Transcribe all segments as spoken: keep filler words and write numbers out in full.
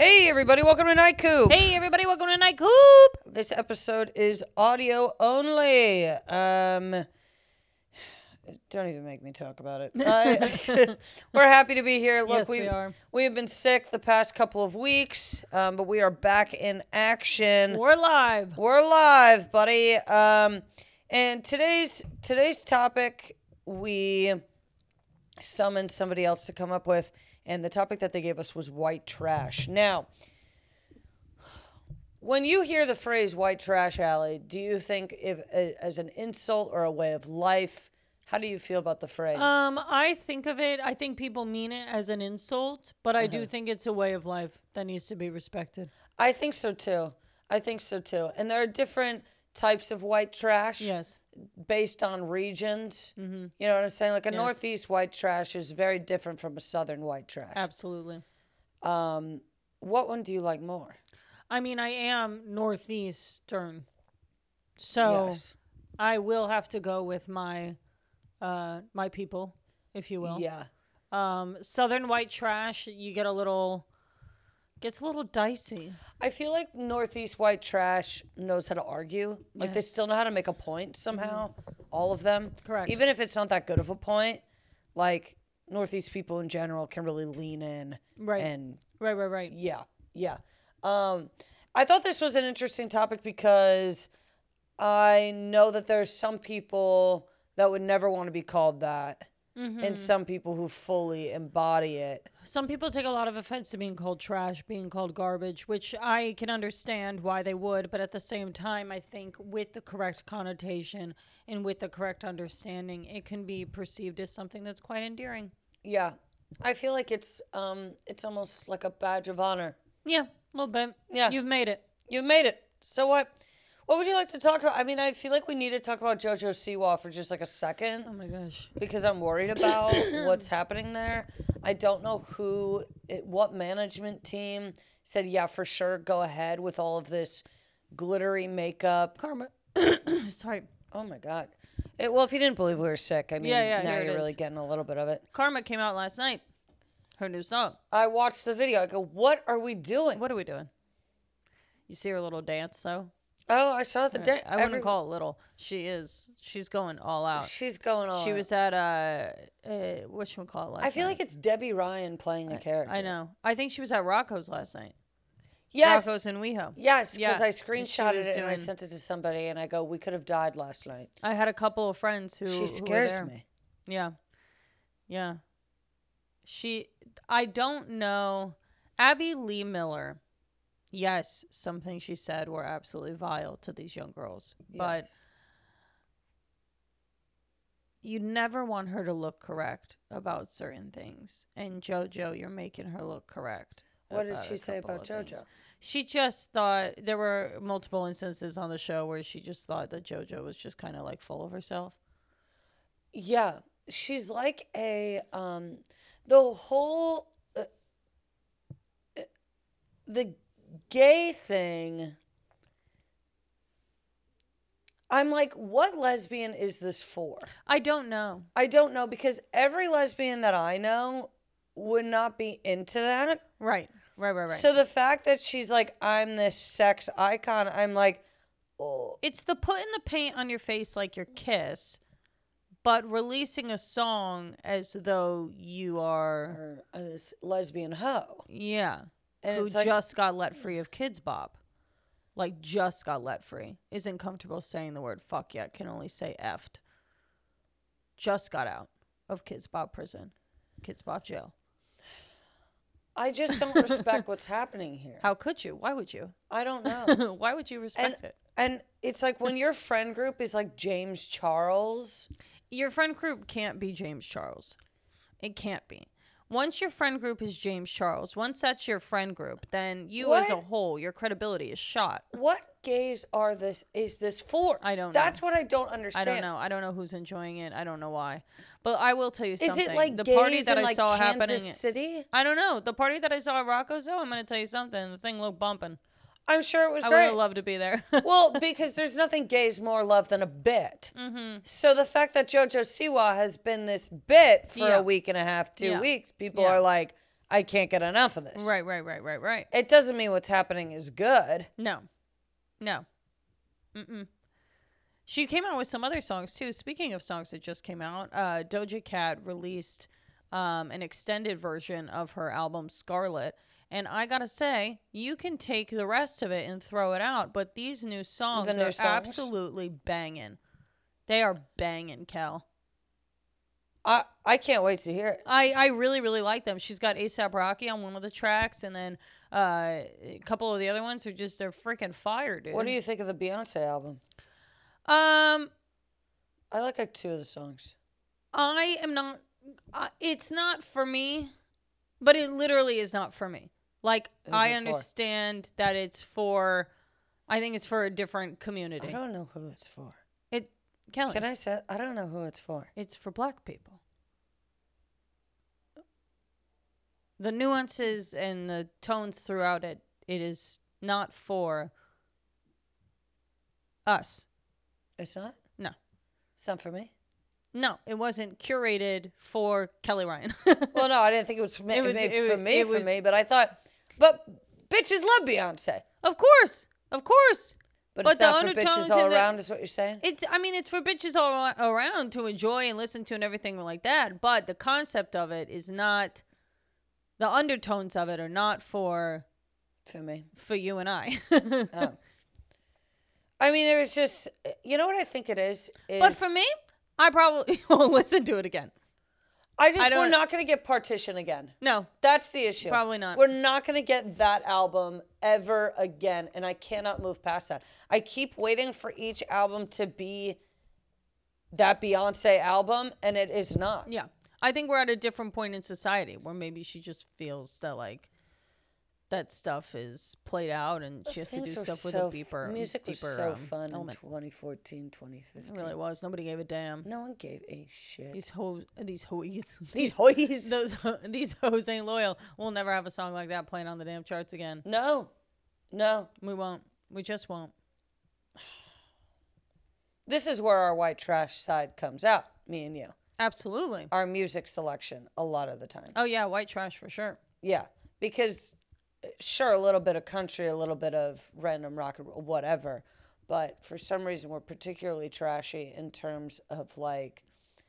Hey everybody, welcome to Night Coop. Hey everybody, welcome to Night Coop. This episode is audio only. Um, don't even make me talk about it. I, we're happy to be here. Look, Yes, we we are. We have been sick the past couple of weeks, um, but we are back in action. We're live. We're live, buddy. Um, and today's today's topic we summoned somebody else to come up with. And the topic that they gave us was white trash. Now, when you hear the phrase white trash, Allie, do you think if uh, as an insult or a way of life? How do you feel about the phrase? Um, I think of it, I think people mean it as an insult, but I Uh-huh. do think it's a way of life that needs to be respected. I think so too. I think so too. And there are different types of white trash. Yes. Based on regions. Mm-hmm. You know what I'm saying? Like a Yes. Northeast white trash is very different from a Southern white trash. Absolutely. Um, what one do you like more? I mean, I am Northeastern. So Yes. I will have to go with my uh my people, if you will. Yeah. Um, Southern white trash, you get a little gets a little dicey. I feel like Northeast white trash knows how to argue. Like they Yes. still know how to make a point somehow. All of them. Correct. Even if it's not that good of a point, like Northeast people in general can really lean in. Right. And Right, right, right. yeah, yeah. Um, I thought this was an interesting topic because I know that there's some people that would never want to be called that. And some people who fully embody it. Some people take a lot of offense to being called trash, being called garbage, which I can understand why they would. But at the same time, I think with the correct connotation and with the correct understanding, it can be perceived as something that's quite endearing. Yeah. I feel like it's um it's almost like a badge of honor. Yeah, a little bit. Yeah. You've made it. You made it. So what? What would you like to talk about? I mean, I feel like we need to talk about JoJo Siwa for just like a second Oh my gosh. because I'm worried about what's happening there. I don't know who, it, what management team said, yeah, for sure, go ahead with all of this glittery makeup. Karma. Sorry. Oh my God. It, well, if you didn't believe we were sick, I mean, Yeah, yeah, now here it you're really is. getting a little bit of it. Karma came out last night. Her new song. I watched the video. I go, what are we doing? What are we doing? You see her little dance, though? Oh, I saw the day. I wouldn't call it little. She is. She's going all out. She's going on. She was at uh, uh whatchamacallit last I feel night. like it's Debbie Ryan playing a character. I know. I think she was at Rocco's last night. Yes. Rocco's in WeHo. Yes, because Yeah, I and she screenshotted was it and I doing- sent it to somebody, and I go, "We could have died last night." I had a couple of friends who She who were scares there. me. Yeah, yeah. She. I don't know. Abby Lee Miller. Yes, some things she said were absolutely vile to these young girls, Yeah. but you never want her to look correct about certain things. And JoJo, you're making her look correct. What did about she a say couple about of JoJo? things. She just thought there were multiple instances on the show where she just thought that JoJo was just kind of like full of herself. Yeah, she's like a um, the whole uh, uh, the gay thing. I'm like, what lesbian is this for? I don't know. I don't know because every lesbian that I know would not be into that. Right, right, right, right. So the fact that she's like, I'm this sex icon, I'm like, oh. It's the putting the paint on your face like your Kiss, but releasing a song as though you are, Or, uh, this lesbian hoe. yeah, And who it's like- just got let free of Kids Bop. Like, just got let free. Isn't comfortable saying the word fuck yet. Can only say effed. Just got out of Kids Bop prison. Kids Bop jail. I just don't respect what's happening here. How could you? Why would you? I don't know. Why would you respect and, it? and it's like when your friend group is like James Charles. Your friend group can't be James Charles. It can't be. Once your friend group is James Charles, once that's your friend group, then you as a What? whole, your credibility is shot. What gays are this? Is this for? I don't know. That's what I don't understand. I don't know. I don't know who's enjoying it. I don't know why. But I will tell you Is something. it like the gays party that in I like saw Kansas happening City? I don't know. The party that I saw at Rocco's, though, I'm going to tell you something. The thing looked bumping. I'm sure it was I would great. have loved to be there. Well, because there's nothing gays more love than a bit. Mm-hmm. So the fact that JoJo Siwa has been this bit for Yeah. a week and a half, two Yeah. weeks, people Yeah. are like, I can't get enough of this. Right, right, right, right, right. It doesn't mean what's happening is good. No. No. Mm-mm. She came out with some other songs, too. Speaking of songs that just came out, uh, Doja Cat released um, an extended version of her album, Scarlet. And I gotta say, you can take the rest of it and throw it out, but these new songs The new are songs? absolutely banging. They are banging, Kel. I I can't wait to hear it. I, I really, really like them. She's got A$AP Rocky on one of the tracks, and then uh, a couple of the other ones are just, they're freaking fire, dude. What do you think of the Beyonce album? Um, I like like two of the songs. I am not, uh, it's not for me, but it literally is not for me. Like, Who's I it for? understand that it's for, I think it's for a different community. I don't know who it's for. It, Kelly, Can I say? I don't know who it's for. it's for black people. The nuances and the tones throughout it, it is not for us. It's not. No. It's not for me. No, it wasn't curated for Kelly Ryan. Well, no, I didn't think it was for me. It was- made it for was- me, it for was- me. But I thought, but bitches love Beyonce. Of course. Of course. But, But it's the not for undertones bitches all and the- around, is what you're saying? It's, I mean, it's for bitches all ar- around to enjoy and listen to and everything like that. But the concept of it is not, the undertones of it are not for, For me. for you and I. Oh. I mean, there was just, you know what I think it is? is But for me, I probably won't listen to it again. I just, I we're don't- not going to get Partition again. No. That's the issue. Probably not. We're not going to get that album ever again, and I cannot move past that. I keep waiting for each album to be that Beyonce album, and it is not. Yeah. I think we're at a different point in society where maybe she just feels that, like, that stuff is played out and she has to do Things were stuff with so a f- deeper, music was deeper so um, fun element. in twenty fourteen, twenty fifteen. It really was. Nobody gave a damn. No one gave a shit. These hoes, these hoes, These hoes. those ho- these hoes ain't loyal. We'll never have a song like that playing on the damn charts again. No. No. We won't. We just won't. This is where our white trash side comes out, me and you. Absolutely. Our music selection, a lot of the times. Oh yeah, white trash for sure. Yeah, because sure, a little bit of country, a little bit of random rock and roll, whatever. But for some reason, we're particularly trashy in terms of like,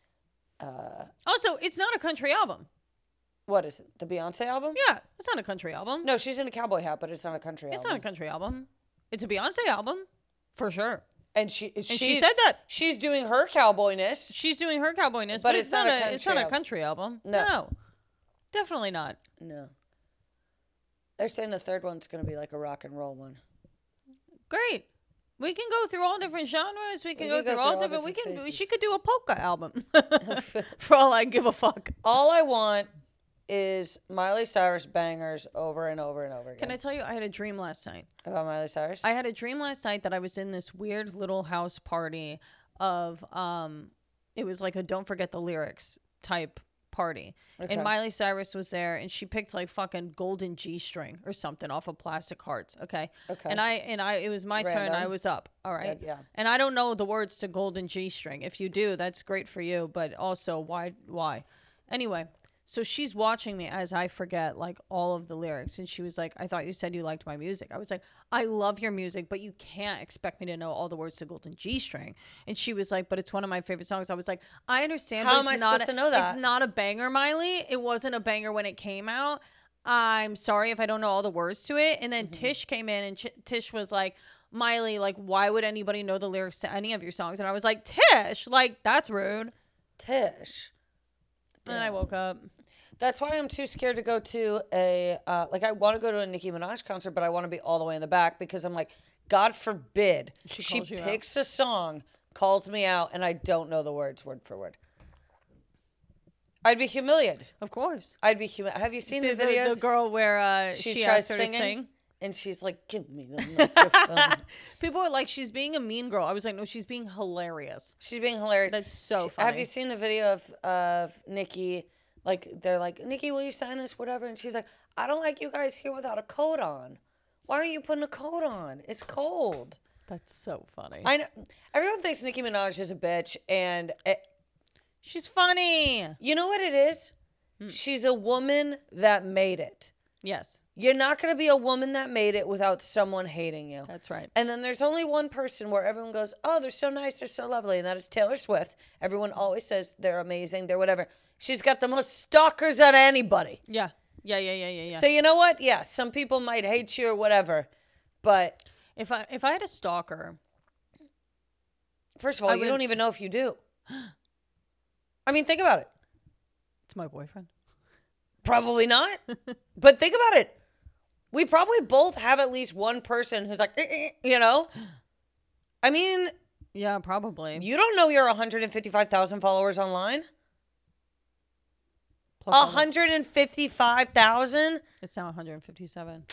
Also, it's not a country album. what is it? The Beyonce album? Yeah, it's not a country album. No, she's in a cowboy hat, but it's not a country It's album. not a country album. It's a Beyonce album, for sure. And she, And she's, she said that. she's doing her cowboyness. She's doing her cowboyness, But but, it's it's, not not, a a, it's not country a album. country album. No. No, definitely not. No. They're saying the third one's going to be like a rock and roll one. Great. We can go through all different genres. We can We go can go through through all all different. We different can. phases. She could do a polka album. For all I give a fuck. All I want is Miley Cyrus bangers over and over and over again. Can I tell you? I had a dream last night. About Miley Cyrus? I had a dream last night that I was in this weird little house party of um it was like a don't forget the lyrics type party. Okay. And Miley Cyrus was there and she picked like fucking golden G string or something off of plastic hearts, okay? Okay. And I and I it was my turn, I Random. was up, all right? Yeah, yeah. And I don't know the words to golden G string. If you do, that's great for you, but also why why? Anyway, so she's watching me as I forget like all of the lyrics. And she was like, I thought you said you liked my music. I was like, I love your music, but you can't expect me to know all the words to Golden G String. And she was like, but it's one of my favorite songs. I was like, I understand. How but am I it's not supposed a- to know that? It's not a banger, Miley. It wasn't a banger when it came out. I'm sorry if I don't know all the words to it. And then Mm-hmm. Tish came in and Ch- Tish was like, Miley, like, why would anybody know the lyrics to any of your songs? And I was like, Tish, like, that's rude. Tish. And then I woke up. That's why I'm too scared to go to a, uh, like, I want to go to a Nicki Minaj concert, but I want to be all the way in the back because I'm like, God forbid She she, calls you out. picks a song, calls me out, and I don't know the words word for word. I'd be humiliated. Of course. I'd be humiliated. Have you seen See, the videos? The, girl where uh, she, she, tries asked her singing, to sing. and she's like, give me the microphone. People are like, she's being a mean girl. I was like, no, she's being hilarious. She's being hilarious. That's so She- funny. Have you seen the video of of Nikki? Like they're like, Nikki, will you sign this? Whatever. And she's like, I don't like you guys here without a coat on. Why are you putting a coat on? It's cold. That's so funny. I know. Everyone thinks Nicki Minaj is a bitch, and it, She's funny. you know what it is? She's a woman that made it. Yes. You're not going to be a woman that made it without someone hating you. That's right. And then there's only one person where everyone goes, oh, they're so nice, they're so lovely, and that is Taylor Swift. Everyone always says they're amazing, they're whatever. She's got the most stalkers out of anybody. Yeah. Yeah, yeah, yeah, yeah, yeah. So you know what? Yeah, some people might hate you or whatever, but if I if I had a stalker, first of all, I you would- don't even know if you do. I mean, think about it. it's my boyfriend. Probably not. But think about it. We probably both have at least one person who's like, eh, eh, you know? I mean, Yeah, probably. you don't know your one hundred fifty-five thousand followers online. Plus all the- one hundred fifty-five thousand? It's now one hundred fifty-seven.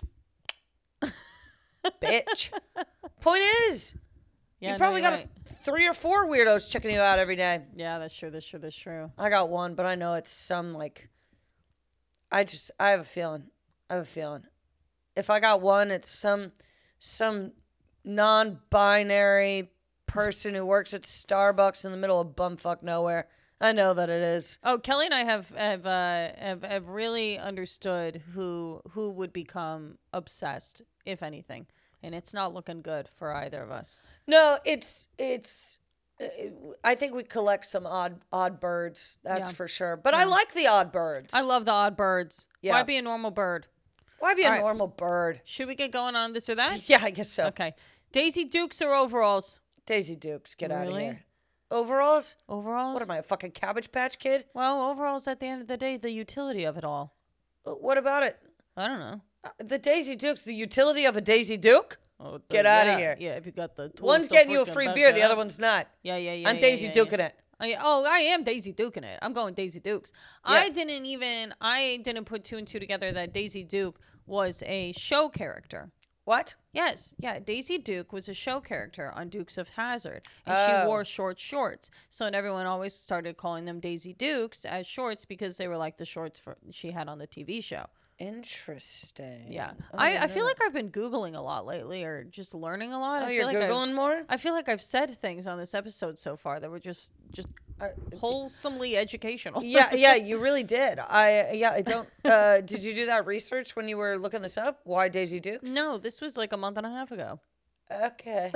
Bitch. Point is, Yeah, you no, probably you're got right. a, three or four weirdos checking you out every day. Yeah, that's true. That's true. That's true. I got one, but I know it's some like, I just, I have a feeling. I have a feeling. If I got one, it's some, some non-binary person who works at Starbucks in the middle of bumfuck nowhere. I know that it is. Oh, Kelly and I have have uh, have, have really understood who who would become obsessed, if anything, and it's not looking good for either of us. No, it's it's. uh, I think we collect some odd odd birds. That's Yeah. for sure. But I like the odd birds. I love the odd birds. Yeah. Why be a normal bird? Why be a All right. normal bird? Should we get going on this or that? Yeah, I guess so. Okay. Daisy Dukes or overalls? Daisy Dukes, get out of Really? here. Overalls? Overalls? What am I, a fucking Cabbage Patch Kid? Well, overalls at the end of the day, the utility of it all. Uh, What about it? I don't know. Uh, the Daisy Dukes, the utility of a Daisy Duke? Oh, the- Get outta yeah, here. Yeah, if you got the tools One's to getting you a freaking free back beer, it the other up. one's not. Yeah, yeah, yeah. I'm yeah, Daisy yeah, Duking yeah. it. I, oh, I am Daisy Duking it. I'm going Daisy Dukes. I didn't even, I didn't put two and two together that Daisy Duke was a show character. What? Yes, yeah. Daisy Duke was a show character on Dukes of Hazzard, and Oh. she wore short shorts. So and everyone always started calling them Daisy Dukes as shorts because they were like the shorts for she had on the T V show. Interesting. Yeah, Oh, I, didn't I know feel that. like I've been Googling a lot lately, or just learning a lot. Oh, I you're feel like I've- Googling more? I feel like I've said things on this episode so far that were just just Uh, wholesomely educational. yeah, yeah, you really did. I yeah, I don't. Uh, did you do that research when you were looking this up? Why Daisy Dukes? No, this was like a month and a half ago. Okay.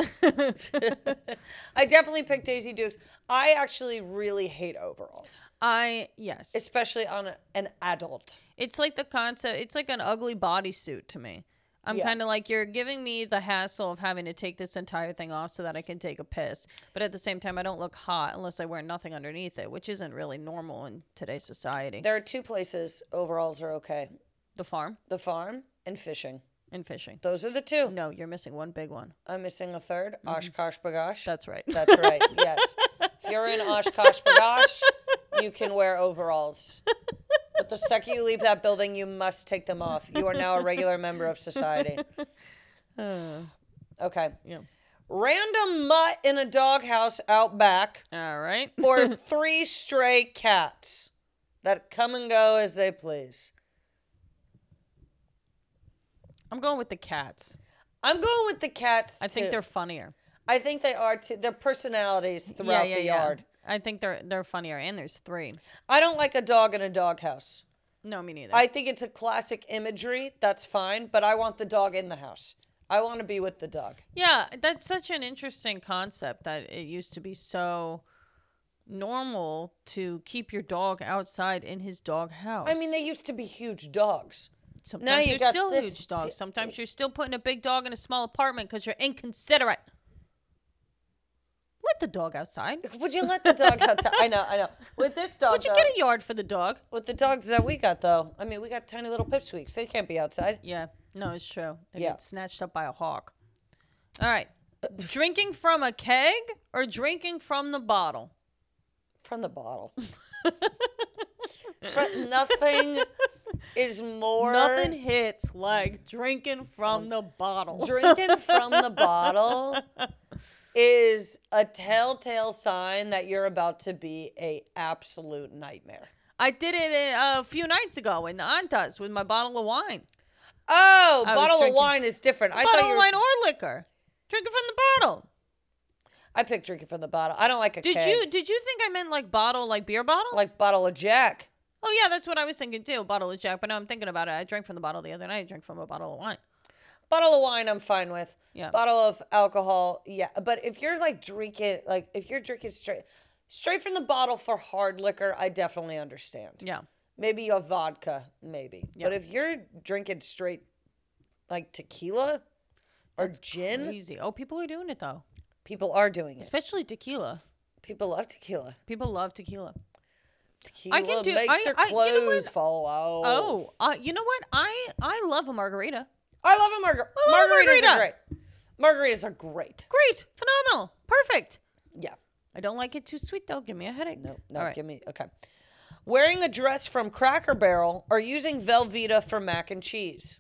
I definitely picked Daisy Dukes. I actually really hate overalls, I yes, especially on a, an adult. it's like the concept. It's like an ugly bodysuit to me. I'm Yeah. kind of like, you're giving me the hassle of having to take this entire thing off so that I can take a piss. But at the same time, I don't look hot unless I wear nothing underneath it, which isn't really normal in today's society. There are two places overalls are okay: The farm the farm and fishing. and fishing. Those are the two. No, you're missing one big one. I'm missing a third. Oshkosh Bagosh. That's right. That's right. Yes. If you're in Oshkosh Bagosh, you can wear overalls. But the second you leave that building, you must take them off. You are now a regular member of society. Okay. Yeah. Random mutt in a doghouse out back, All right. or three stray cats that come and go as they please. I'm going with the cats. I'm going with the cats. I think too. they're funnier. I think they are too. Their personalities throughout the yard. I think they're they're funnier, and there's three. I don't like a dog in a doghouse. No, me neither. I think it's a classic imagery. That's fine, but I want the dog in the house. I want to be with the dog. Yeah, that's such an interesting concept that it used to be so normal to keep your dog outside in his dog house. I mean, they used to be huge dogs. sometimes now you you're got still this huge dogs. t- Sometimes you're still putting a big dog in a small apartment because you're inconsiderate. Let the dog outside. Would you let the dog outside? I know, I know. With this dog, Would you though- get a yard for the dog? with the dogs that we got, though, I mean, we got tiny little pipsqueaks. They can't be outside. Yeah, no, it's true. They Yeah. get snatched up by a hawk. All right. Drinking from a keg or drinking from the bottle? From the bottle. Fr- nothing is more... Nothing hits like drinking from the bottle. Drinking from the bottle is a telltale sign that you're about to be a absolute nightmare. I did it uh, a few nights ago in the Antas with my bottle of wine. Oh, I was bottle of drinking- wine is different. I bottle thought you of were... wine or liquor. Drinking from the bottle. I picked drinking from the bottle. I don't like a Did keg. you did you think I meant like bottle, like beer bottle? Like bottle of Jack. Oh, yeah, that's what I was thinking, too. A bottle of Jack. But now I'm thinking about it. I drank from the bottle the other night. I drank from a bottle of wine. Bottle of wine, I'm fine with. Yeah. Bottle of alcohol, yeah. But if you're like drinking, like if you're drinking straight, straight from the bottle for hard liquor, I definitely understand. Yeah. Maybe a vodka, maybe. Yeah. But if you're drinking straight, like tequila or That's gin, Crazy. Oh, people are doing it, though. people are doing it. Especially tequila. People love tequila. People love tequila. Tequila can do- makes I- their I- you know clothes what? fall out. Oh, uh, you know what? I, I love a margarita. I love a margarita. I love a Margaritas margarita. are great. Margaritas are great. Great. Phenomenal. Perfect. Yeah. I don't like it too sweet, though. Give me a headache. No, no, All right. give me, okay. Wearing a dress from Cracker Barrel or using Velveeta for mac and cheese.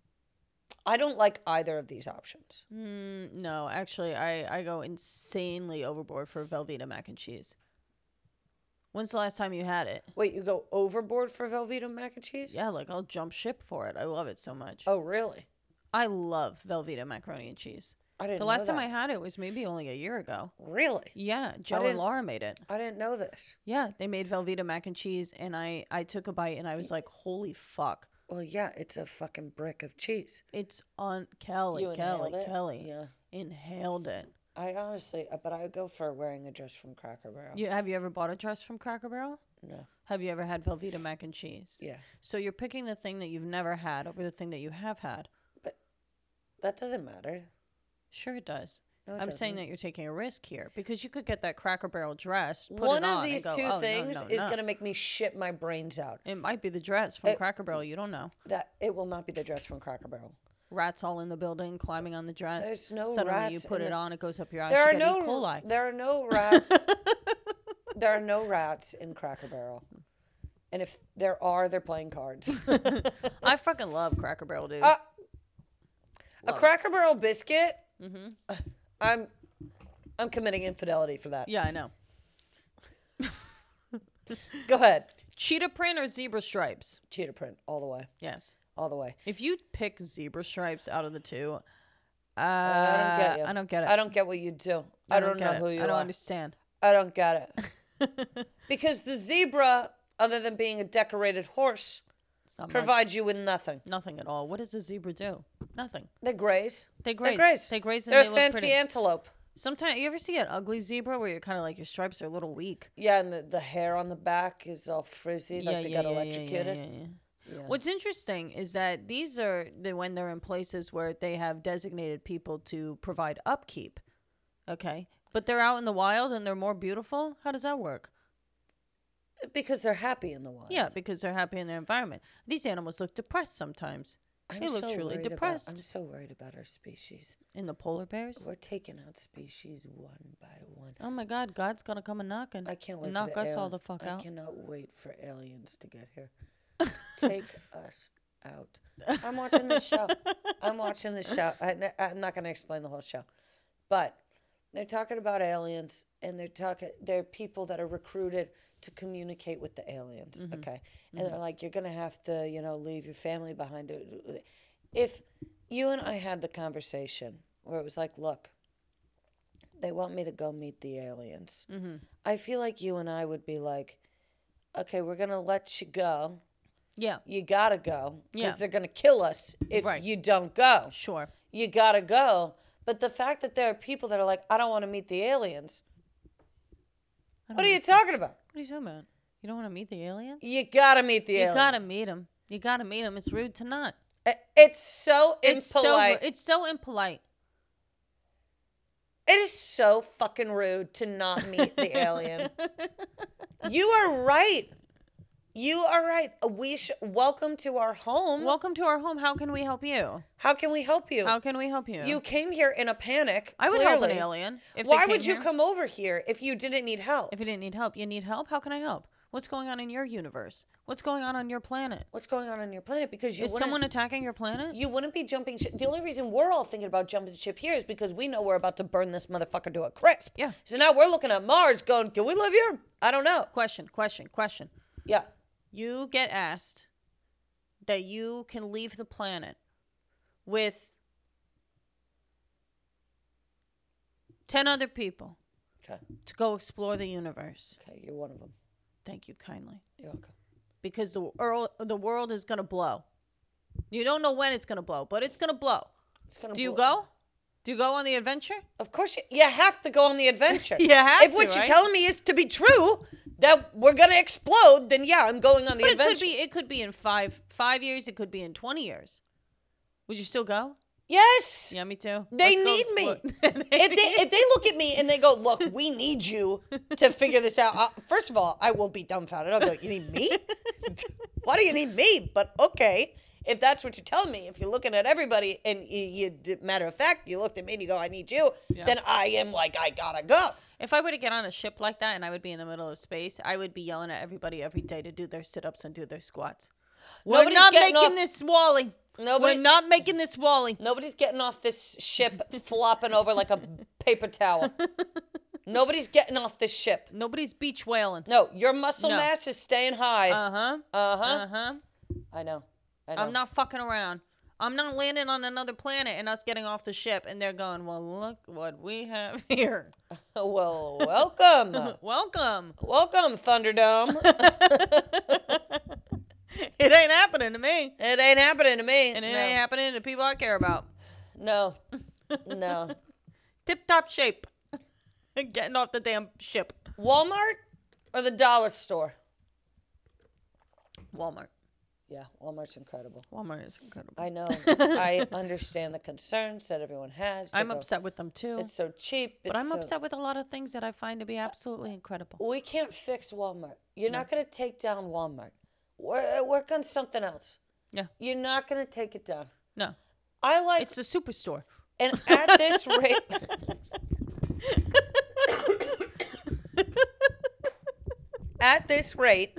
I don't like either of these options. Mm, no, actually, I, I go insanely overboard for Velveeta mac and cheese. When's the last time you had it? Wait, you go overboard for Velveeta mac and cheese? Yeah, like I'll jump ship for it. I love it so much. Oh, really? I love Velveeta macaroni and cheese. I didn't The know last time that. I had it was maybe only a year ago. Really? Yeah, Joe didn't- and Laura made it. I didn't know this. Yeah, they made Velveeta mac and cheese, and I, I took a bite, and I was like, holy fuck. Well, yeah, it's a fucking brick of cheese. It's on Kelly, You Kelly, inhaled it? Kelly. Yeah. Inhaled it. I honestly, uh, but I would go for wearing a dress from Cracker Barrel. You Have you ever bought a dress from Cracker Barrel? No. Have you ever had Velveeta mac and cheese? Yeah. So you're picking the thing that you've never had over the thing that you have had. That doesn't matter. Sure it does. No, it I'm saying doesn't. that you're taking a risk here because you could get that Cracker Barrel dress, put One it of on, these and go, two "Oh, no, things no, is no." going to make me shit my brains out. It might be the dress from It- Cracker Barrel. You don't know. That it will not be the dress from Cracker Barrel. Rats all in the building, climbing on the dress. There's no Suddenly rats you in put it the- on, it goes up your eyes. There you are get no E. coli. there are no rats. There are no rats in Cracker Barrel. And if there are, they're playing cards. I fucking love Cracker Barrel, dude. Uh, a Love it. Cracker Barrel biscuit. Mm-hmm. I'm I'm committing infidelity for that. Yeah, I know. Go ahead. Cheetah print or zebra stripes? Cheetah print all the way. Yes. All the way. If you pick zebra stripes out of the two, uh, I don't get you. I don't get it. I don't get what you do. I, don't, get know it. who you I don't are. understand. I don't get it. Because the zebra, other than being a decorated horse, It's not much. provides you with nothing. Nothing at all. What does a zebra do? Nothing. They graze. They graze. They graze. They graze and They're they a look fancy pretty. antelope. Sometimes you ever see an ugly zebra where you're kind of like your stripes are a little weak. Yeah, and the, the hair on the back is all frizzy, like they got yeah, yeah, electrocuted. yeah, yeah, yeah. Yeah. What's interesting is that these are the when they're in places where they have designated people to provide upkeep. Okay, but they're out in the wild and they're more beautiful. How does that work? Because they're happy in the wild. Yeah, because they're happy in their environment. These animals look depressed sometimes. I'm They look so truly worried depressed. About, I'm so worried about our species. In the polar bears. We're taking out species one by one. Oh my God, God's gonna come a knocking. I can't wait and for knock the us all alien- the fuck I out. cannot wait for aliens to get here. Take us out. I'm watching this show. I'm watching this show. I, I'm not going to explain the whole show, but they're talking about aliens, and they're talking. They're people that are recruited to communicate with the aliens. Mm-hmm. Okay, and they're like, you're going to have to, you know, leave your family behind. If you and I had the conversation where it was like, look, they want me to go meet the aliens. Mm-hmm. I feel like you and I would be like, okay, we're going to let you go. Yeah, You got to go because Yeah. they're going to kill us if Right. you don't go. sure. You got to go. But the fact that there are people that are like, I don't want to meet the aliens. I don't What are you understand. talking about? What are you talking about? You don't want to meet the aliens? You got to meet the You aliens. gotta meet them. You gotta meet them. It's rude to not. I- It's so It's impolite. so. It's so impolite. It is so fucking rude to not meet the alien. You are right. You are right. We sh- welcome to our home. Welcome to our home. How can we help you? How can we help you? How can we help you? You came here in a panic. I would help an clearly. alien. If they Why came would you here. come over here if you didn't need help? If you didn't need help, you need help. How can I help? What's going on in your universe? What's going on on your planet? What's going on on your planet? Because you Is wouldn't, someone attacking your planet? you wouldn't be jumping ship. The only reason we're all thinking about jumping ship here is because we know we're about to burn this motherfucker to a crisp. Yeah. So now we're looking at Mars going, can we live here? I don't know. Question, question, question. Yeah. You get asked that you can leave the planet with ten other people Okay. to go explore the universe. Okay. You're one of them. Thank you kindly. You're welcome. because the world, the world is going to blow. You don't know when it's going to blow, but it's going to blow. It's gonna Do you blow. go? Do you go on the adventure? Of course, you, you have to go on the adventure. You have if to, what right? you're telling me is to be true, that we're gonna explode, then yeah, I'm going on the But it adventure. could be it could be in five five years. It could be in twenty years. Would you still go? Yes. Yeah, me too. They Let's go need me. explore- if they if they look at me and they go, look, we need you to figure this out. Uh, first of all, I will be dumbfounded. I'll go, you need me? Why do you need me? But okay, if that's what you're telling me, if you're looking at everybody and you, you matter of fact, you looked at me and you go, I need you, Yeah. then I am like, I gotta go. If I were to get on a ship like that and I would be in the middle of space, I would be yelling at everybody every day to do their sit-ups and do their squats. We're Nobody's not getting making off- this Wally. Nobody- We're not making this Wally. Nobody's getting off this ship flopping over like a paper towel. Nobody's getting off this ship. Nobody's beach whaling. No, your muscle No. mass is staying high. Uh-huh. Uh-huh. Uh-huh. I know. I know. I'm not fucking around. I'm not landing on another planet and us getting off the ship and they're going, well, look what we have here. Well, welcome. Welcome. Welcome, Thunderdome. It ain't happening to me. It ain't happening to me. And it no. ain't happening to people I care about. No. No. Tip-top shape. Getting off the damn ship. Walmart or the dollar store? Walmart. Yeah, Walmart's incredible. Walmart is incredible. I know. I understand the concerns that everyone has. They I'm go, upset with them too. It's so cheap. but it's I'm so- upset with a lot of things that I find to be absolutely incredible. We can't fix Walmart. You're not going to take down Walmart. Work, work on something else. Yeah. You're not going to take it down. No. I like, It's the superstore. and at this rate, at this rate,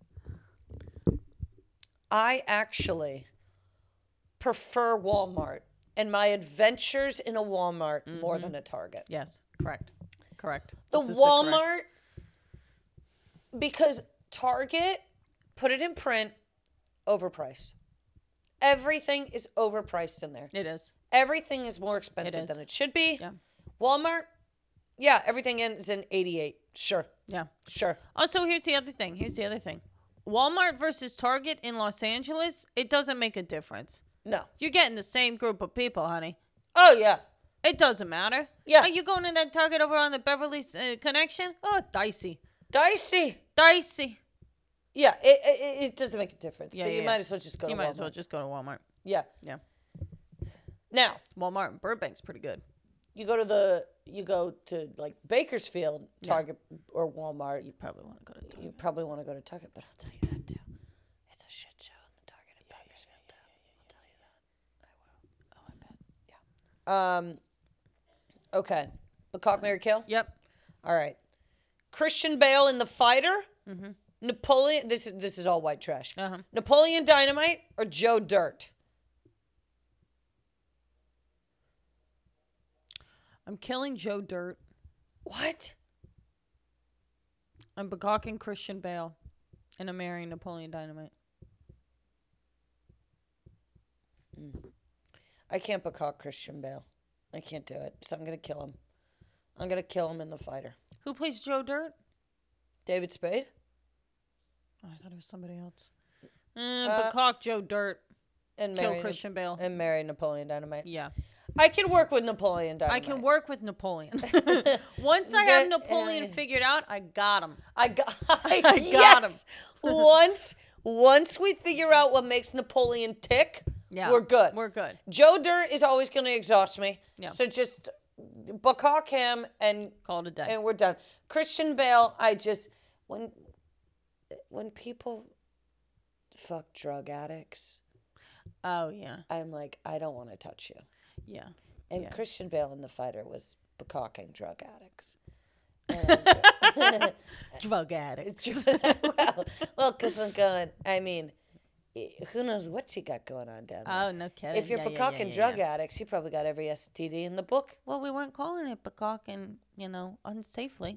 I actually prefer Walmart and my adventures in a Walmart more than a Target. Yes. Correct. Correct. The This is a correct- Walmart, because Target, put it in print, overpriced. Everything is overpriced in there. It is. Everything is more expensive is. than it should be. Yeah. Walmart, yeah, everything is in eighty-eight. Sure, Yeah. sure. Also, here's the other thing. Here's the other thing. Walmart versus Target in Los Angeles, it doesn't make a difference. No. You're getting the same group of people, honey. Oh, yeah. It doesn't matter. Yeah. Are you going to that Target over on the Beverly uh, Connection? Oh, dicey. Dicey. Dicey. Yeah, it, it, it doesn't make a difference. Yeah, so yeah, you yeah. might as well just go You to might Walmart. as well just go to Walmart. Yeah. Yeah. Now, Walmart in Burbank's pretty good. you go to the, you go to like Bakersfield, Target, or Walmart. You probably want to go to Target. You probably want to go to Target, but I'll tell you that too. It's a shit show in the Target in Bakersfield too. I'll tell you that. I will. Oh, I bet. Yeah. Um. Okay. McCock, Mary, Kill. Yep. All right. Christian Bale in The Fighter. Mm-hmm. Napoleon. This is this is all white trash. Uh-huh. Napoleon Dynamite or Joe Dirt. I'm killing Joe Dirt. What? I'm begawking Christian Bale. And I'm marrying Napoleon Dynamite. I can't becock Christian Bale. I can't do it. So I'm gonna kill him. I'm gonna kill him in The Fighter. Who plays Joe Dirt? David Spade. Oh, I thought it was somebody else. Mm, becock Joe Dirt. And Kill marry Christian Bale. And marry Napoleon Dynamite. Yeah. I can work with Napoleon Dynamite. I can work with Napoleon. Once I have Napoleon figured out, I got him. I got. I got yes! once, once we figure out what makes Napoleon tick, Yeah. we're good. We're good. Joe Dirt is always going to exhaust me. Yeah. So just becock him and Call it a day. and we're done. Christian Bale, I just when when people fuck drug addicts, Oh, yeah. I'm like, I don't want to touch you. Yeah. And Yeah. Christian Bale in The Fighter was becocking drug addicts. And, Drug addict. well, well, because I'm going, I mean, eh, who knows what she got going on down there. Oh, no kidding. If you're Yeah, yeah, becocking yeah, yeah, drug yeah. addicts, you probably got every S T D in the book. Well, we weren't calling it becocking, you know, unsafely.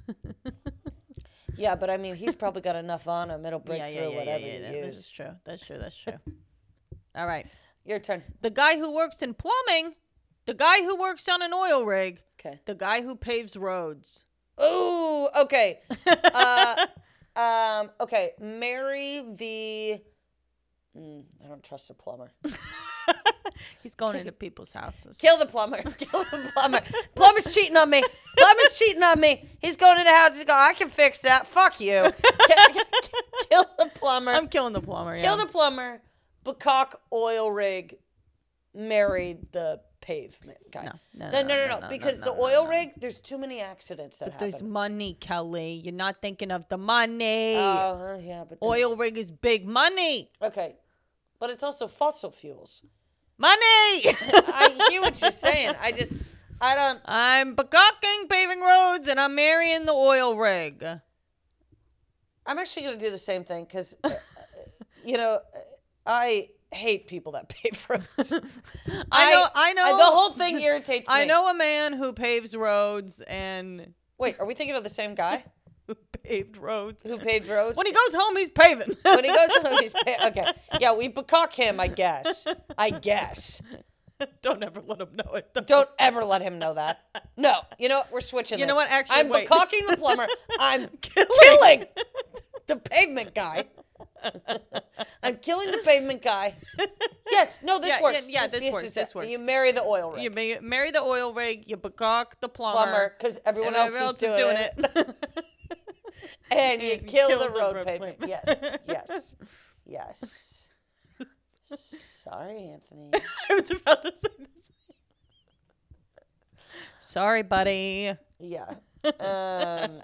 Yeah, but I mean, he's probably got enough on him. It'll break yeah, yeah, through yeah, whatever yeah, you yeah. use. That's true. That's true. That's true. All right. Your turn. The guy who works in plumbing, the guy who works on an oil rig, Okay. the guy who paves roads. Ooh, okay. Uh, Um, okay, marry the. Mm, I don't trust a plumber. He's going into people's houses. Kill the plumber. Kill the plumber. Plumber's cheating on me. Plumber's cheating on me. He's going into houses. He go, I can fix that. Fuck you. Kill, kill the plumber. I'm killing the plumber. Kill yeah. the plumber. Bacock oil rig. Marry the pavement guy. No, no, no, no, no, no. no, no, no, because no, the no, oil no. rig, there's too many accidents that But happen. there's money, Kelly. You're not thinking of the money. Oh, uh, yeah, but then- Oil rig is big money. Okay, but it's also fossil fuels. Money. I hear what you're saying. I just, I don't. I'm becocking paving roads and I'm marrying the oil rig. I'm actually gonna do the same thing because, uh, you know, I hate people that pave roads. I know. I know. the whole thing irritates me. I know a man who paves roads and Wait, are we thinking of the same guy who paved roads. who paved roads? When he goes home, he's paving. When he goes home, he's pa- okay. Yeah, we becock him. I guess. I guess. Don't ever let him know it. though. Don't ever let him know that. No. You know what? We're switching. You know this. what? Actually, I'm wait. becocking the plumber. I'm Killing. killing the pavement guy. I'm killing the pavement guy. Yes. No, this Yeah, yeah, works. yeah, this yes, works, yes, this yes. works. You marry the oil rig. You ma- marry the oil rig. You becock the plumber. plumber, because everyone and else, everyone is doing, it. And you And kill, kill the, the road, road pavement. pavement. Yes. Yes. Yes. Sorry, Anthony. I was about to say this. Sorry, buddy. Yeah. Um,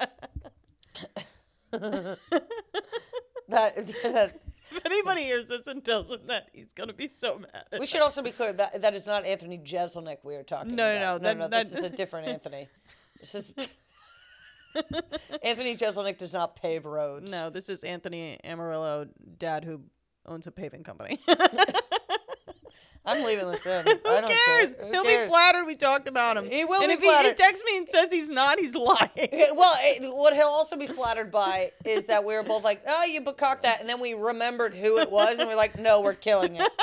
that, that If anybody hears this and tells him that, he's gonna be so mad. At we us. should also be clear that that is not Anthony Jeselnik we are talking No, no, about. no, no, no. that- This that- is a different Anthony. This is Anthony Jeselnik does not pave roads. No, this is Anthony Amarillo, dad who owns a paving company. I'm leaving this in. Who I don't cares? care. Who He'll cares? be flattered we talked about him. He will and be if he, he flattered. texts me and says he's not, he's lying. Yeah, well, it, what he'll also be flattered by is that we were both like, "Oh, you becocked that," and then we remembered who it was, and we're like, "No, we're killing it."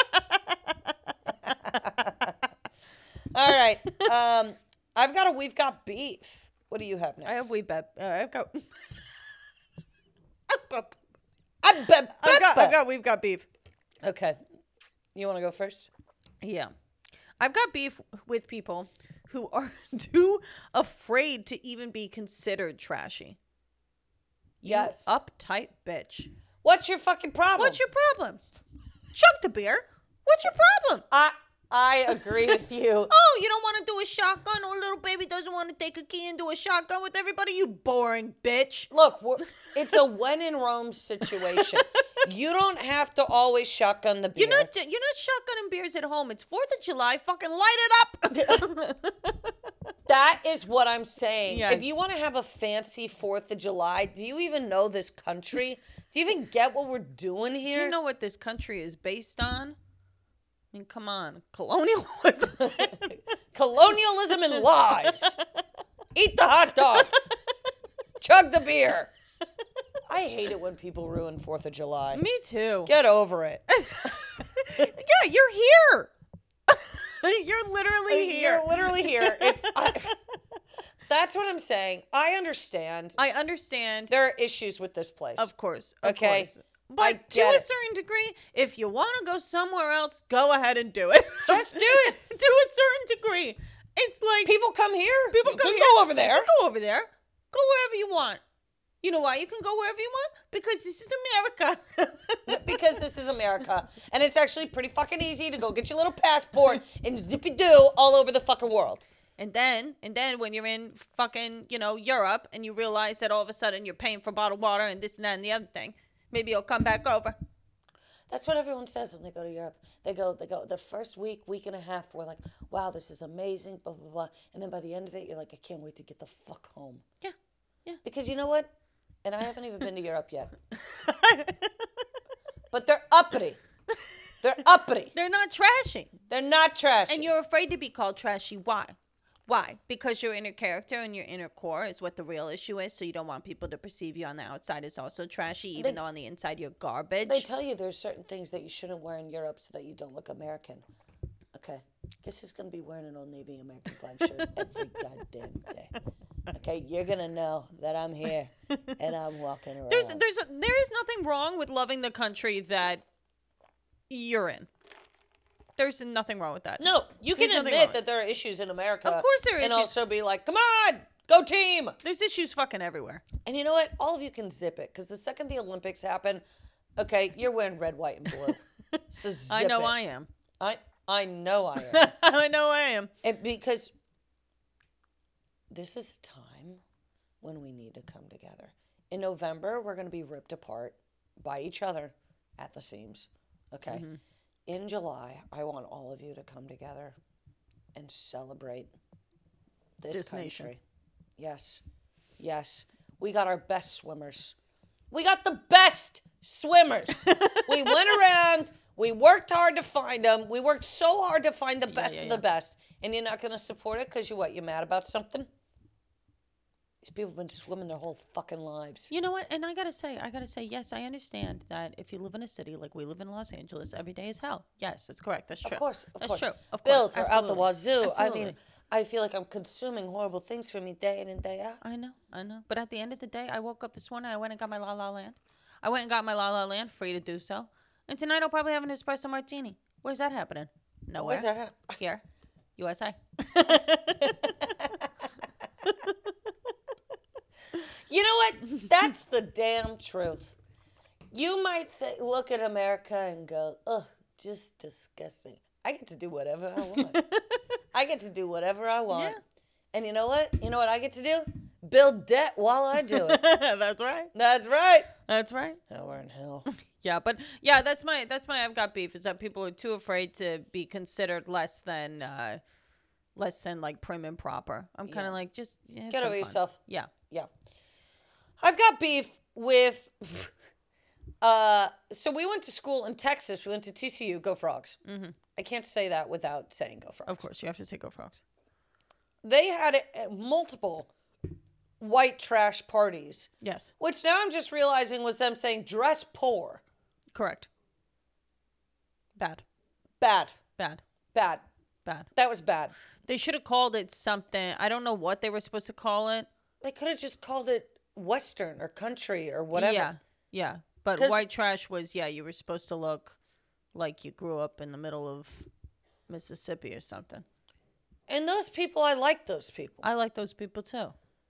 All right, um, I've got a we've got beef. What do you have next? I have we bet. Uh, I've got. I bet. I've got. I've got. We've got beef. Okay, you want to go first? Yeah, I've got beef with people who are too afraid to even be considered trashy. You Yes. uptight bitch. What's your fucking problem? What's your problem? Chug the beer. What's your problem? I I agree with you. Oh, you don't want to do a shotgun? Or little baby doesn't want to take a key and do a shotgun with everybody? You boring bitch. Look, we're, it's a when in Rome situation. You don't have to always shotgun the beer. You're not, you're not shotgunning beers at home. It's fourth of July. Fucking light it up. That is what I'm saying. Yes. If you want to have a fancy fourth of July, do you even know this country? Do you even get what we're doing Do here? you know what this country is based on? I mean, come on. Colonialism. Colonialism and lies. Eat the hot dog. Chug the beer. I hate it when people ruin fourth of July. Me too. Get over it. Yeah, you're here. You're literally here. You're literally here. If I, that's what I'm saying. I understand. I understand. There are issues with this place. Of course. Of Okay. course. But to get a it. certain degree, if you want to go somewhere else, go ahead and do it. Just do it. To a certain degree. It's like People come here. people You come can here. go over there. You can go over there. Go wherever you want. You know why you can go wherever you want? Because this is America. Because this is America. And it's actually pretty fucking easy to go get your little passport and zippy-doo all over the fucking world. And then, and then when you're in fucking, you know, Europe and you realize that all of a sudden you're paying for bottled water and this and that and the other thing, maybe you'll come back over. That's what everyone says when they go to Europe. They go, they go, the first week, week and a half, we're like, wow, this is amazing, blah, blah, blah. And then by the end of it, you're like, I can't wait to get the fuck home. Yeah, yeah. Because you know what? And I haven't even been to Europe yet. But they're uppity. They're uppity. They're not trashy. They're not trashy. And you're afraid to be called trashy. Why? Why? Because your inner character and your inner core is what the real issue is. So you don't want people to perceive you on the outside as also trashy, even They- though on the inside you're garbage. They tell you there's certain things that you shouldn't wear in Europe so that you don't look American. Okay. Guess who's going to be wearing an Old Navy American flag shirt every goddamn day? Okay, you're gonna know that I'm here and I'm walking around. There's there's a, there is nothing wrong with loving the country that you're in. There's nothing wrong with that. no, you can There's nothing admit wrong. that there are issues in America. Of course there are and issues. also be like, come on, go team. There's issues fucking everywhere. And you know what? All of you can zip it because the second the Olympics happen, okay, you're wearing red, white, and blue. So zip I know it. I am. I I know I am. I know I am. And because this is a time when we need to come together. In November, we're going to be ripped apart by each other at the seams. Okay. Mm-hmm. In July, I want all of you to come together and celebrate this, This country. nation. Yes. Yes. We got our best swimmers. We got the best swimmers. We went around. We worked hard to find them. We worked so hard to find the best yeah, of yeah. the best. And you're not going to support it because you what? You're mad about something? These people have been swimming their whole fucking lives. You know what? And I gotta say, I gotta say, yes, I understand that if you live in a city like we live in Los Angeles, every day is hell. Yes, that's correct. That's true. Of course, of that's course. true. Of Bills course, are out the absolutely. wazoo. I Absolutely. mean, I feel like I'm consuming horrible things for me day in and day out. I know, I know. But at the end of the day, I woke up this morning. I went and got my La La Land. I went and got my La La Land, free to do so. And tonight I'll probably have an espresso martini. Where's that happening? Nowhere. Where's that at? Here, U S A. You know what? That's the damn truth. You might th- look at America and go, ugh, just disgusting. I get to do whatever I want. I get to do whatever I want. Yeah. And you know what? You know what I get to do? Build debt while I do it. That's right. That's right. That's right. Now we're in hell. Yeah, but yeah, that's my that's my I've got beef is that people are too afraid to be considered less than uh less than like prim and proper. I'm kind of Yeah. like just yeah, have Get some over fun. yourself. Yeah. Yeah. I've got beef with. Uh, so we went to school in Texas. We went to T C U. Go Frogs. Mm-hmm. I can't say that without saying Go Frogs. Of course, you have to say Go Frogs. They had uh, multiple white trash parties, Yes. which now I'm just realizing was them saying dress poor. Correct. Bad. Bad. Bad. Bad. Bad. That was bad. They should have called it something. I don't know what they were supposed to call it. They could have just called it Western or country or whatever. Yeah. Yeah. But 'Cause- white trash was, yeah, you were supposed to look like you grew up in the middle of Mississippi or something. And those people, I like those people. I like those people too.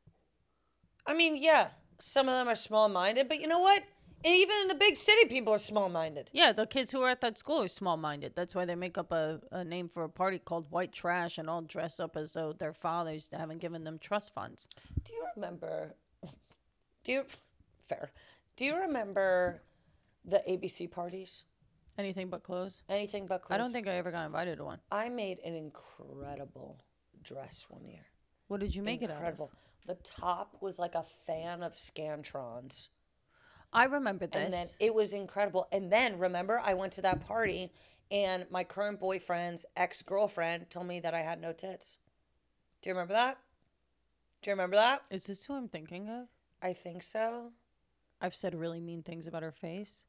I mean, yeah, some of them are small-minded, but you know what? And even in the big city, people are small-minded. Yeah, the kids who are at that school are small-minded. That's why they make up a, a name for a party called White Trash and all dress up as though their fathers haven't given them trust funds. Do you remember? Do you fair? Do you remember the A B C parties? Anything but clothes? Anything but clothes. I don't think I ever got invited to one. I made an incredible dress one year. What did you make Incredible. The top was like a fan of Scantrons. it out of? I remember this. And then it was incredible. And then remember, I went to that party and my current boyfriend's ex-girlfriend told me that I had no tits. Do you remember that? Do you remember that? Is this who I'm thinking of? I think so. I've said really mean things about her face.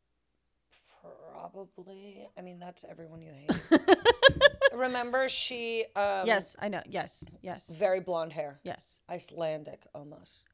Probably. I mean, that's everyone you hate. Remember, she um Yes, I know. Yes, yes, very blonde hair. yes, Icelandic almost.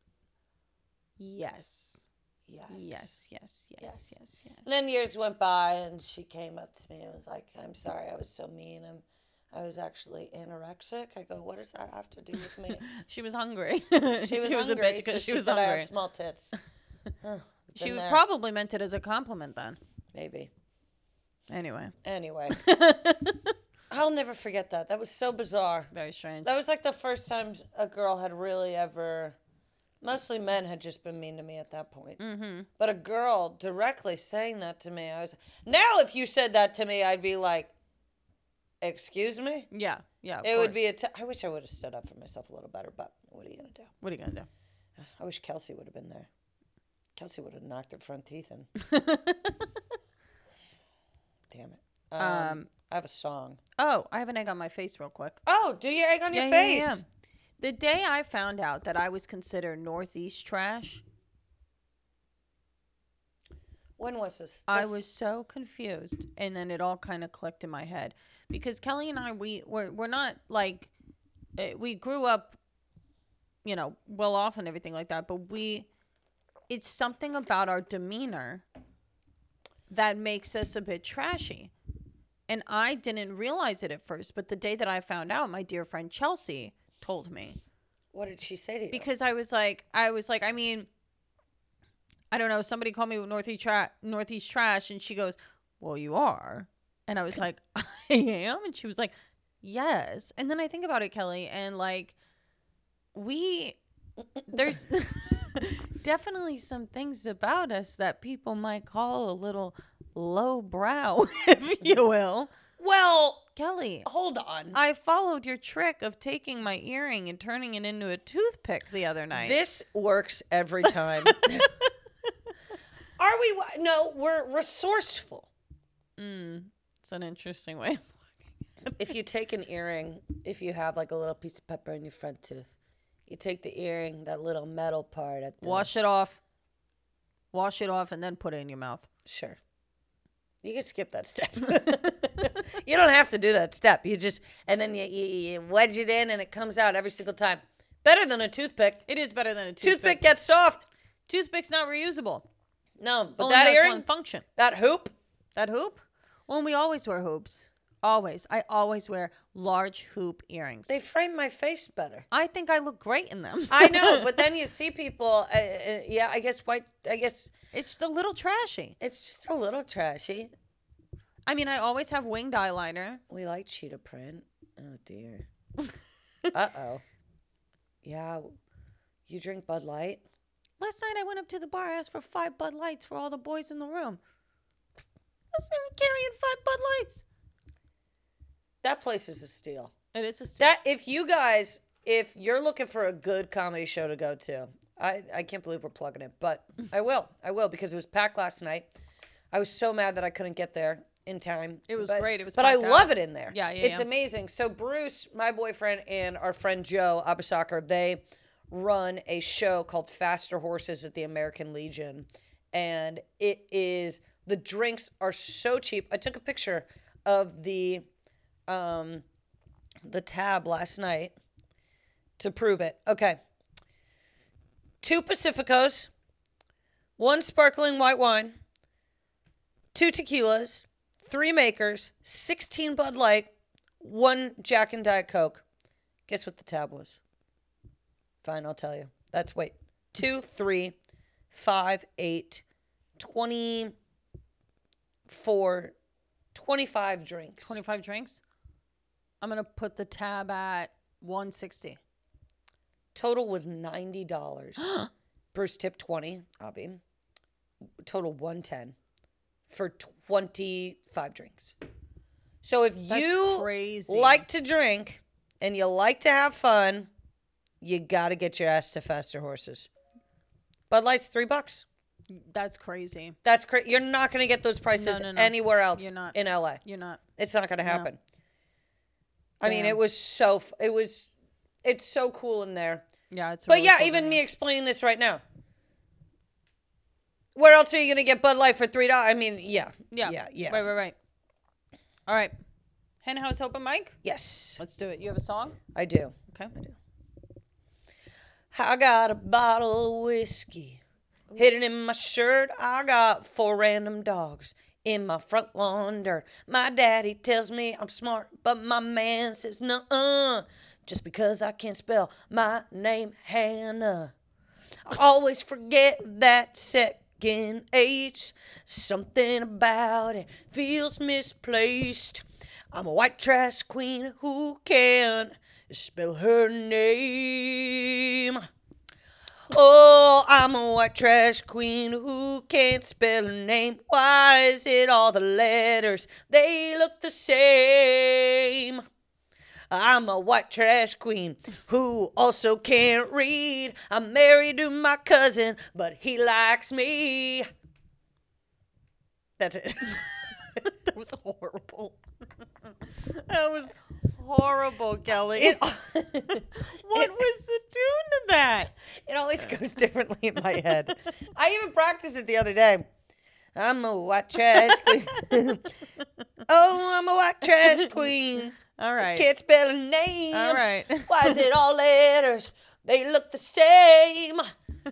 yes, Yes. yes, yes, yes, Yes. yes, yes. And then years went by and she came up to me and was like, I'm sorry, I was so mean. I'm I was actually anorexic. I go, what does that have to do with me? She was hungry. She was, a hungry, bitch so because she, she was said I hungry. had small tits. Huh, She been there. probably meant it as a compliment then. Maybe. Anyway, Anyway. I'll never forget that. That was so bizarre. very strange. That was like the first time a girl had really ever, mostly men had just been mean to me at that point. Mm-hmm. But a girl directly saying that to me, I was, now if you said that to me, I'd be like, excuse me? Yeah, yeah. of It would course. be a, t- I wish I would have stood up for myself a little better, but what are you going to do? What are you gonna do? I wish Kelsey would have been there. Kelsey would have knocked her front teeth in. Damn it. Um, Um, I have a song. Oh, I have an egg on my face, real quick. Oh, do your egg on your Yeah, face? yeah, yeah. The day I found out that I was considered Northeast trash, When was this? I This- was so confused, and then it all kind of clicked in my head because Kelly and I we we're we're not like uh, we grew up you know, well off and everything like that. But we, it's something about our demeanor that makes us a bit trashy. And I didn't realize it at first, but the day that I found out, my dear friend Chelsea told me. What did she say to you? Because I was like, I was like, I mean, I don't know. Somebody called me Northeast, tra- Northeast trash, and she goes, well, you are. And I was like, I am? And she was like, yes. And then I think about it, Kelly, and like, we, there's definitely some things about us that people might call a little lowbrow, if you will. Well, Kelly, hold on. I followed your trick of taking my earring and turning it into a toothpick the other night. This works every time. Are we? No, we're resourceful. Mm, it's an interesting way. If you take an earring, if you have like a little piece of pepper in your front tooth, you take the earring, that little metal part at the... Wash it off. Wash it off and then put it in your mouth. Sure. You can skip that step. You don't have to do that step. You just, and then you, you, you wedge it in and it comes out every single time. Better than a toothpick. It is better than a toothpick. Toothpick gets soft. Toothpick's not reusable. No, but Only that has earring, one function. that hoop. That hoop? Well, we always wear hoops. Always. I always wear large hoop earrings. They frame my face better. I think I look great in them. I know, but then you see people, uh, uh, yeah, I guess white, I guess. It's a little trashy. It's just a little trashy. I mean, I always have winged eyeliner. We like cheetah print. Oh, dear. Uh-oh. Yeah. You drink Bud Light? Last night I went up to the bar, I asked for five Bud Lights for all the boys in the room. I was carrying five Bud Lights. That place is a steal. It is a steal. That, if you guys, if you're looking for a good comedy show to go to, I, I can't believe we're plugging it, but I will. I will, because it was packed last night. I was so mad that I couldn't get there in time. It was but, great. It was But I packed love out. it in there. Yeah, yeah, It's yeah. amazing. So Bruce, my boyfriend, and our friend Joe Abasakar, they run a show called Faster Horses at the American Legion. And it is, the drinks are so cheap. I took a picture of the um, the tab last night to prove it. Okay. Two Pacificos, one sparkling white wine, two tequilas, three makers, sixteen Bud Light, one Jack and Diet Coke. Guess what the tab was? Fine, I'll tell you. That's, wait, two, three, five, eight, twenty-four, twenty-five drinks. twenty-five drinks? I'm going to put the tab at one hundred sixty. Total was ninety dollars. Bruce tipped twenty, Avi. Total one hundred ten for twenty-five drinks. So if That's you crazy. like to drink and you like to have fun, you got to get your ass to Faster Horses. Bud Light's three bucks. That's crazy. That's crazy. You're not going to get those prices No, no, no. anywhere else You're not. in L A. You're not. It's not going to happen. I mean, Damn. it was so, f- it was, it's so cool in there. Yeah, it's a But really yeah, cool even venue. me explaining this right now. Where else are you going to get Bud Light for three dollars? I mean, yeah. Yeah. Yeah, yeah. Right, right, right. All right. Hen House Open Mic? Yes, Let's do it. You have a song? I do. Okay. I do. I got a bottle of whiskey hidden in my shirt. I got four random dogs in my front lawn dirt. My daddy tells me I'm smart, but my man says nuh-uh. Just because I can't spell my name, Hannah. I always forget that second H. Something about it feels misplaced. I'm a white trash queen who can spell her name. Oh, I'm a white trash queen who can't spell her name. Why is it all the letters, they look the same? I'm a white trash queen who also can't read. I'm married to my cousin, but he likes me. That's it. That was horrible. That was horrible, Kelly. It, What was the tune to that? it always goes differently in my head. I even practiced it the other day. I'm a white trash queen. Oh, I'm a white trash queen. All right. Can't spell her name. All right. Why is it all letters? They look the same.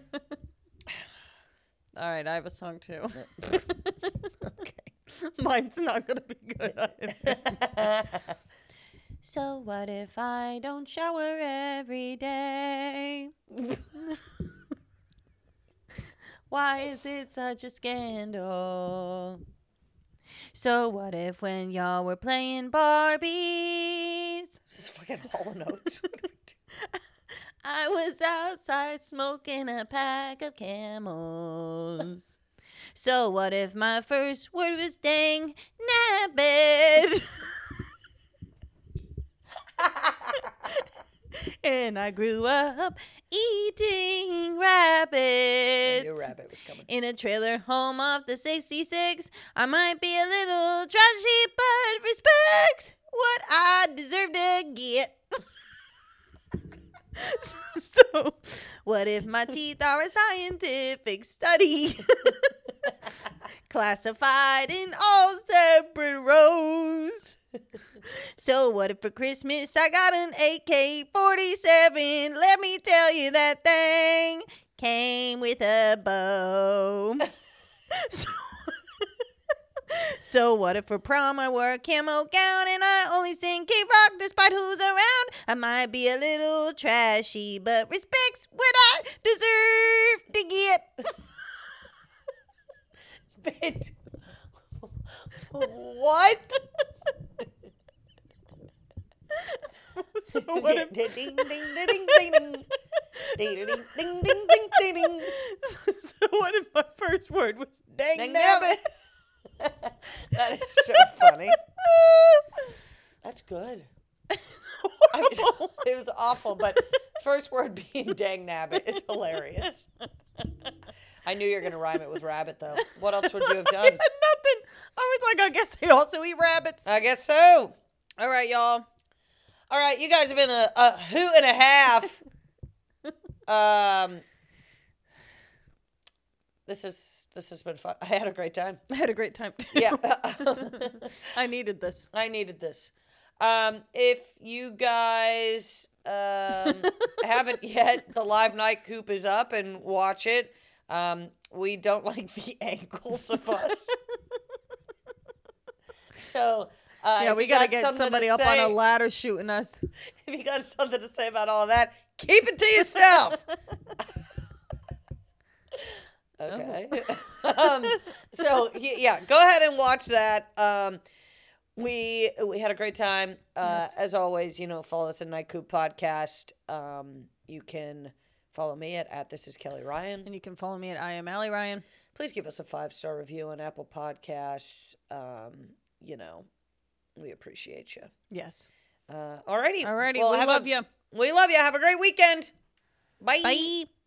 All right, I have a song too. Okay. Mine's not gonna be good. Either. So what if I don't shower every day? Why is it such a scandal? So what if when y'all were playing Barbies, This is fucking Hall and Oates. What do we do? I was outside smoking a pack of Camels? So what if my first word was dang nabbit? And I grew up eating rabbits. I knew rabbit was coming. In a trailer home off the sixty-six. I might be a little trashy, but respects what I deserve to get. So, what if my teeth are a scientific study? Classified in all separate rows. So what if for Christmas I got an A K forty-seven? Let me tell you that thing came with a bow. so, so what if for prom I wore a camo gown and I only sing K-Rock despite who's around? I might be a little trashy, but respects what I deserve to get. Bitch. What? So what if, ding ding ding ding ding ding ding ding ding ding ding ding. so what if my first word was dang, Dang nabbit? nabbit. That is so funny. That's good. I mean, it was awful, but first word being dang nabbit is hilarious. I knew you were going to rhyme it with rabbit, though. What else would you have done? Nothing. I was like, I guess they also eat rabbits. I guess so. All right, y'all. All right, you guys have been a, a hoot and a half. um, this is this has been fun. I had a great time. I had a great time, too. Yeah. I needed this. I needed this. Um, if you guys um, haven't yet, the live night coop is up and watch it. Um, we don't like the angles of us. So, uh, Yeah, if we you got to got get something somebody to up say- on a ladder shooting us. If you got something to say about all that, keep it to yourself. Okay. um, so y- yeah, go ahead and watch that. Um, we we had a great time. Uh, Yes. As always, you know, follow us at Night Coop Podcast. Um, you can follow me at, at This Is Kelly Ryan. And you can follow me at I am Allie Ryan. Please give us a five star review on Apple Podcasts. Um, you know, we appreciate you. Yes. Uh, alrighty. Alrighty, Well, we have love a- you. We love you. Have a great weekend. Bye. Bye.